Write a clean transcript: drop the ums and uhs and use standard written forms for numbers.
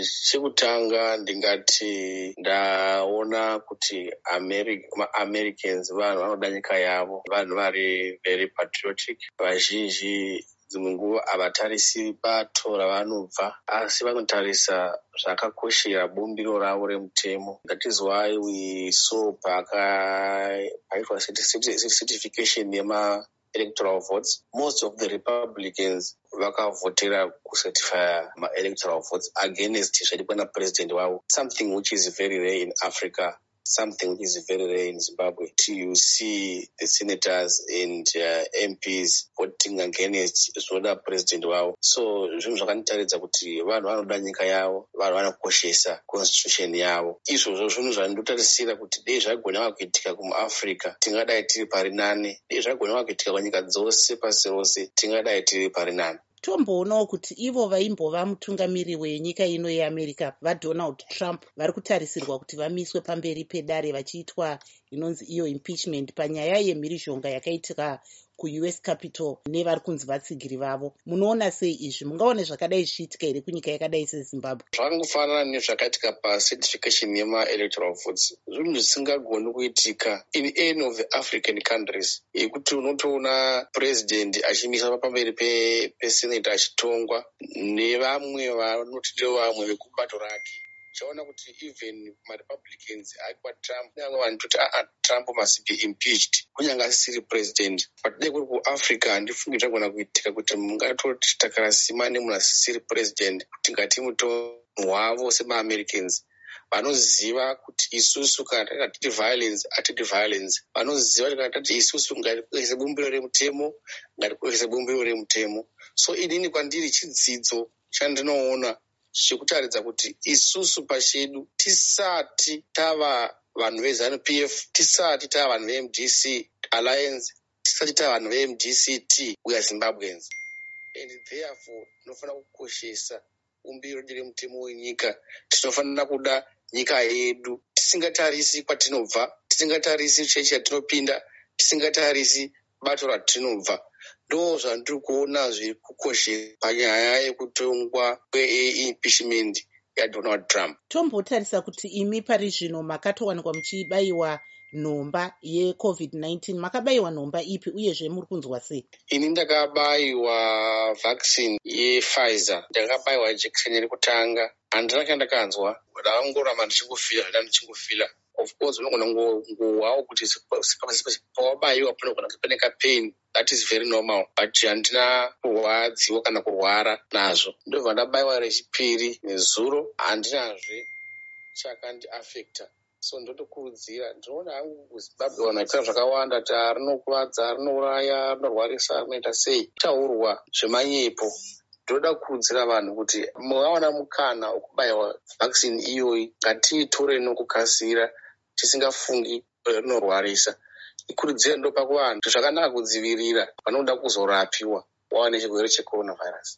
Chekutanga ndingati ndaona kuti Americans vanhu vanoda nyika yavo, vanhu vari very patriotic. Vazhinji dzimwe nguva havatarisi bato ravanobva asi vanotarisa zvakakoshera bumbiro ravo remutemo. That is why we saw pakaitwa certification electoral votes. Most of the Republicans vakavhotera kucertify electoral votes against zvaitwa president wavo, something which is very rare in Africa, something which is very rare in Zimbabwe. You see the senators and MPs voting against zvoda president wavo. So zvinhu zvakanitaridza kuti vanhu vanoda nyika yavo, vanhu vanokoshesa constitution yavo. Izvozvo zvinhu zvandotarisira kuti dei zvagona kuitika kumaAfrica tingadai tiri pari nane, dei zvagona kuitika panyika dzose pasi rose tingadai tiri pari nane. Tomboonawo kuti ivo vaimbova mutungamiri wenyika ino yeAmerica vaDonald Trump vari kutarisirwa kuti vamiswe pamberi pedare vachiitwa inonzi iyo impeachment panyaya yemhirizhonga yakaitika kuUS Capitol nevari kunzi vatsigiri vavo. Munoona sei izvi? Mungaone zvakadai zvichiitika here kunyika yakadai seZimbabwe? Zvakangofanana nezvakaitika pacertification yemaelectoral votes. Zvinhu zvisingagoni kuitika in any of the African countries, yekuti unotoona president achimisa pamberi pesenate achitongwa nevamwe vanoti vamwe vekubato rake. Chaona kuti even maRepublicans aikwa Trump nevamwe vanototi Trump must be impeached kunyange asisiri president. But dei kuri kuAfrica handifungi zvagona kuitika kuti mungatoti takarasima nemunhu asisiri president kuti ngatimutongo hwavo semaAmericans. Vanoziva kuti isusu kana takati violence atiti violence, vanoziva kuti kana tati isusu ngatikoshese bumbiro remutemo, ngatikoshese bumbiro remutemo. So inini kwandiri chidzidzo chandinoona chekutaridza kuti isusu pachedu tisati tava vanhu veZANU-PF, tisati tava vanhu veMDC Alliance, tisati tava vanhu veMDC-T, we are Zimbabweans. And therefore tinofanira kukoshesa bumbiro remutemo wenyika. Tinofanira kuda nyika yedu tisingatarisi kwatinobva, tisingatarisi chechi yatinopinda, tisingatarisi bato ratinobva. Ndo zvandiri kuona zviri kukoshe panyaya yekutongwa kweimpeachment yaDonald Trump. Tombotarisa kuti imi pari zvino makatowanikwa muchibayiwa nhomba yeCovid-19. Makabayiwa nhomba ipi uyezve muri kunzwa sei? Ini ndakabayiwa vaccine yePfizer. Ndakabayiwa jekiseni rekutanga. Handina kana ndakanzwa, ndakangoramba ndichingofila. Of course unogona ngowawo kuti pawabayiwa panogona pane kapain, that is very normal, but handina kurwadziwa kana kurwara nazvo. Ndobva ndabayiwa rechipiri nezuro, handinazve chakandiafecta. So ndotokurudzira, ndinoona hangu kuZimbabwe vanhu vachiita zvakawanda kuti rinokuvadza, rinouraya, rinorwarisa, rinoita sei, taurwa zvemanyepo. Ndoda kukurudzira vanhu kuti mukawana mukana wekubayiwa vaccine iyoyi ngatiitore nokukasira tisingafungi rinorwarisa. Ikurudziro ndopa kuvanhu kuti zvakanaka kudzivirira vanoda kuzorapiwa wawa nechirwere checoronavirus.